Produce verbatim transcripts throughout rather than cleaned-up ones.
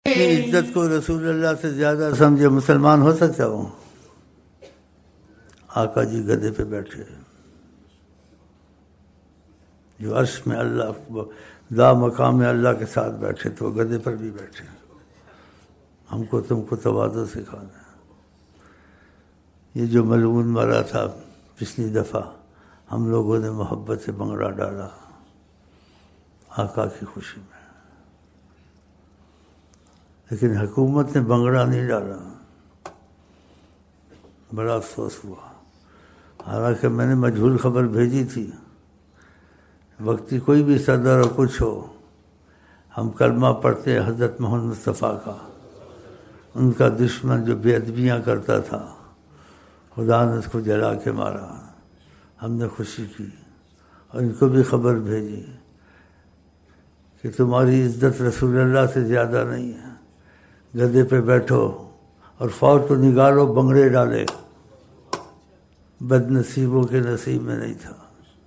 عزت کو رسول اللہ سے زیادہ سمجھے مسلمان ہو سکتا ہوں؟ آقا جی گدھے پہ بیٹھے، جو عرش میں اللہ ذا مقام اللہ کے ساتھ بیٹھے تو وہ گدھے پر بھی بیٹھے۔ ہم کو تم کو تواضع سکھانا ہے۔ یہ جو ملعون مرا تھا پچھلی دفعہ، ہم لوگوں نے محبت سے بنگڑا ڈالا آقا کی خوشی میں، لیکن حکومت نے بنگڑا نہیں ڈالا، بڑا افسوس ہوا۔ حالانکہ میں نے مجہول خبر بھیجی تھی، وقتی کوئی بھی صدر اور کچھ ہو، ہم کلمہ پڑھتے حضرت محمد مصطفیٰ کا، ان کا دشمن جو بے ادبیاں کرتا تھا خدا نے اس کو جلا کے مارا، ہم نے خوشی کی اور ان کو بھی خبر بھیجی کہ تمہاری عزت رسول اللہ سے زیادہ نہیں ہے، گدھے پہ بیٹھو اور فوج کو نگالو بنگڑے ڈالے، بد نصیبوں کے نصیب میں نہیں تھا۔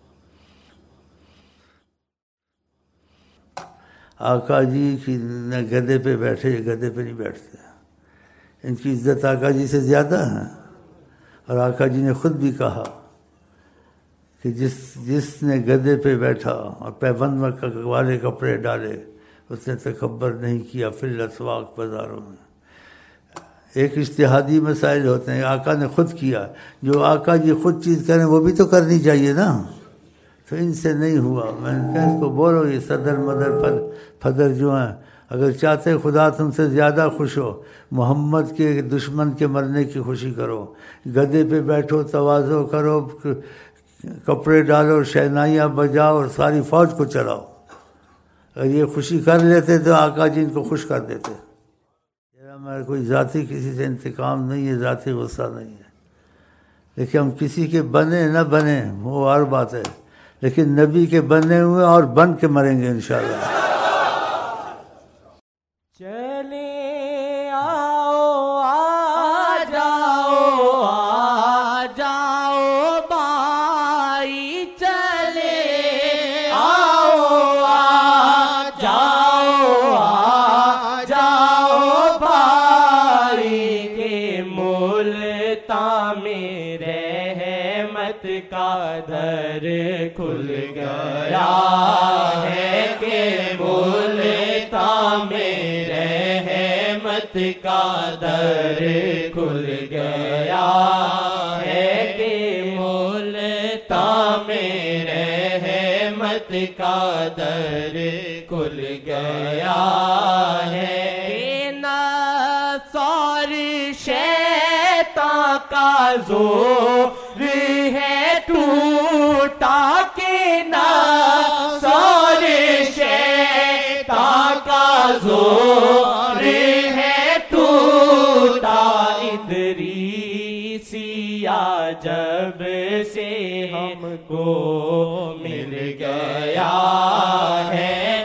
آقا جی کی نہ گدھے پہ بیٹھے، یہ گدھے پہ نہیں بیٹھتے، ان کی عزت آقا جی سے زیادہ ہے۔ اور آقا جی نے خود بھی کہا کہ جس جس نے گدھے پہ بیٹھا اور پیبند والے کپڑے ڈالے اس نے تکبر نہیں کیا فی الاسواق، بازاروں میں۔ ایک اجتہادی مسائل ہوتے ہیں، آقا نے خود کیا، جو آقا جی خود چیز کریں وہ بھی تو کرنی چاہیے نا، تو ان سے نہیں ہوا۔ میں نے کہا اس کو بولو، یہ صدر مدر فدر جو ہیں، اگر چاہتے خدا تم سے زیادہ خوش ہو، محمد کے دشمن کے مرنے کی خوشی کرو، گدھے پہ بیٹھو، تواضع کرو، کپڑے ڈالو، شہنائیاں بجاؤ اور ساری فوج کو چلاؤ۔ اگر یہ خوشی کر لیتے تو آقا جی ان کو خوش کر دیتے۔ میرا میرا کوئی ذاتی کسی سے انتقام نہیں ہے، ذاتی غصہ نہیں ہے، لیکن ہم کسی کے بنے نہ بنے وہ اور بات ہے، لیکن نبی کے بنے ہوئے اور بن کے مریں گے انشاءاللہ۔ چلے آؤ آ جاؤ آ جاؤ بھائی، چلے آؤ آ جاؤ آ جاؤ بھائی، کے ملتان میں رحمت کا در کھل گیا ہے، کہ ملتان میں رحمت کا در کھل گیا ہے، کہ ملتان میں رحمت کا در کھل گیا ہے۔ نصار شیطان کا زور ہے ٹوٹا، کہ نصار شیطان کا زور ہے ٹوٹا، ادریسیہ جب سے ہم کو مل گیا ہے،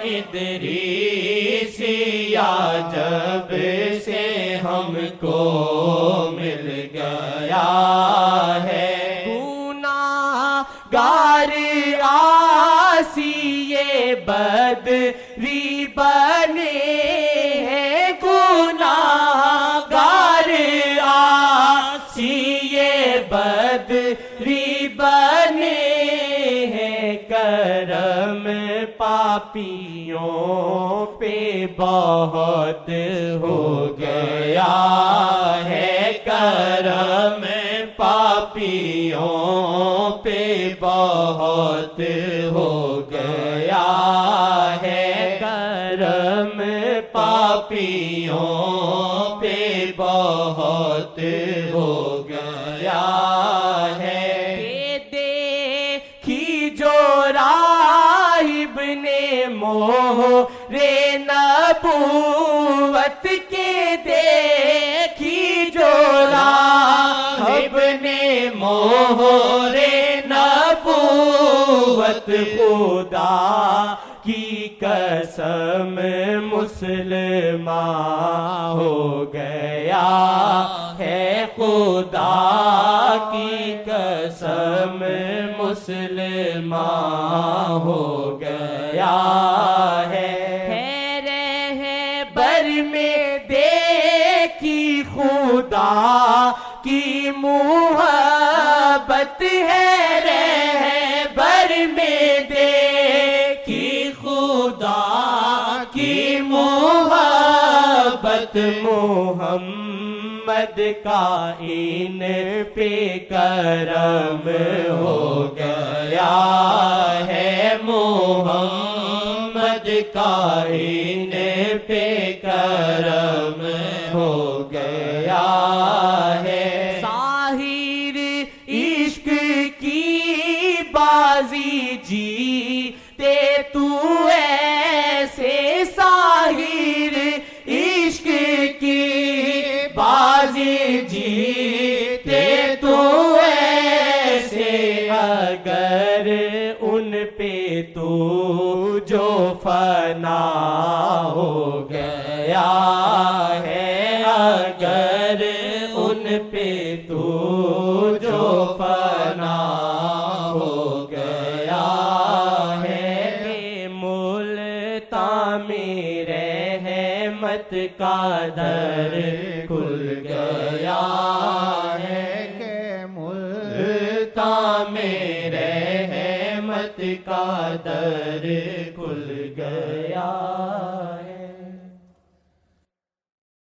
ادریسیہ جب سے ہم کو مل گیا ہے۔ گناہگار عاصی بدری بنے ہیں، گناہگار عاصی بدری بنے ہیں، کرم پاپیوں پہ بہت ہو گیا ہے، کرم پاپیوں پہ بہت ہو گیا ہے، کرم پاپیوں پہ بہت ہو گیا ہے۔ دیکھی جو راہب نے مہر نبوت کے، دیکھی جو راہب نے مہر نبوت، خدا کی قسم مسلمان ہو گیا ہے، خدا کی قسم مسلمان ہو گیا ہے۔ رہبر میں دیکھی خدا کی محبت ہے، رہبر میں دیکھی خدا کی محبت، محمد کا ان پہ کرم ہو گیا ہے، محمد کا ان پہ کرم ہو گیا ہے۔ ساحر عشق کی بازی جیتے تو ایسے، ساحر عشق کی بازی جیتے تو ایسے، اگر ان پہ تو جو فنا ہو گیا ہے، اگر ان پہ تو جو فنا ہو گیا ہے، ملتان میں رحمت کا در کھل گیا ہے، کہ ملتان میں رحمت کا در کھل گیا ہے۔